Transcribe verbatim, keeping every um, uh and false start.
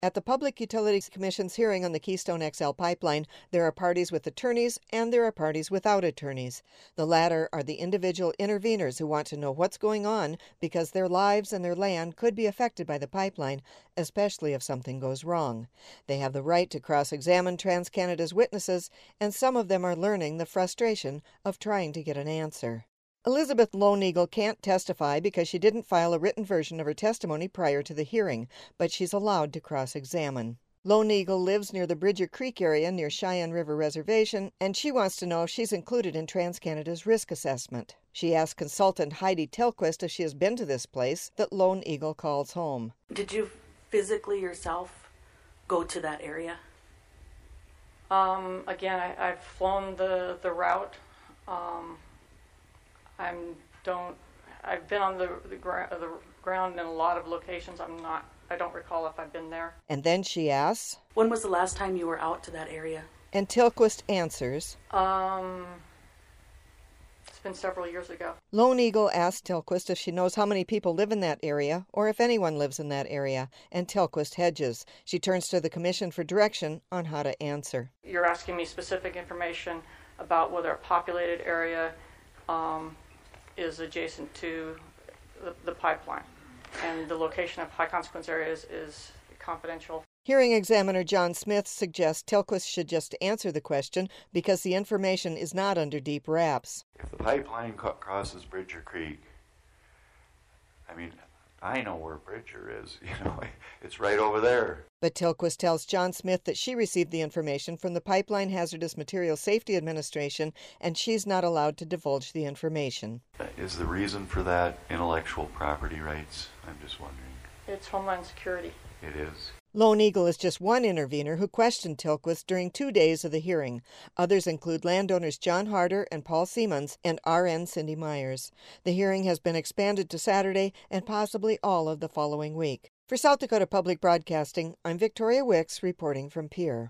At the Public Utilities Commission's hearing on the Keystone X L pipeline, there are parties with attorneys and there are parties without attorneys. The latter are the individual interveners who want to know what's going on because their lives and their land could be affected by the pipeline, especially if something goes wrong. They have the right to cross-examine TransCanada's witnesses, and some of them are learning the frustration of trying to get an answer. Elizabeth Lone Eagle can't testify because she didn't file a written version of her testimony prior to the hearing, but she's allowed to cross-examine. Lone Eagle lives near the Bridger Creek area near Cheyenne River Reservation, and she wants to know if she's included in TransCanada's risk assessment. She asked consultant Heidi Tilquist if she has been to this place that Lone Eagle calls home. Did you physically yourself go to that area? Um, again, I, I've flown the, the route. Um, I don't. I've been on the the, gra- the ground in a lot of locations. I'm not. I don't recall if I've been there. And then she asks, "When was the last time you were out to that area?" And Tilquist answers, "Um, it's been several years ago." Lone Eagle asks Tilquist if she knows how many people live in that area, or if anyone lives in that area, and Tilquist hedges. She turns to the Commission for direction on how to answer. You're asking me specific information about whether a populated area um, is adjacent to the, the pipeline, and the location of high consequence areas is confidential. Hearing examiner John Smith suggests Tilquist should just answer the question because the information is not under deep wraps. If the pipeline co- crosses Bridger Creek, I mean, I know where Bridger is, you know, it's right over there. But Tilquist tells John Smith that she received the information from the Pipeline Hazardous Materials Safety Administration, and she's not allowed to divulge the information. Is the reason for that intellectual property rights? I'm just wondering. It's Homeland Security. It is. Lone Eagle is just one intervener who questioned Tilquist during two days of the hearing. Others include landowners John Harder and Paul Siemens and R N Cindy Myers. The hearing has been expanded to Saturday and possibly all of the following week. For South Dakota Public Broadcasting, I'm Victoria Wicks reporting from Pierre.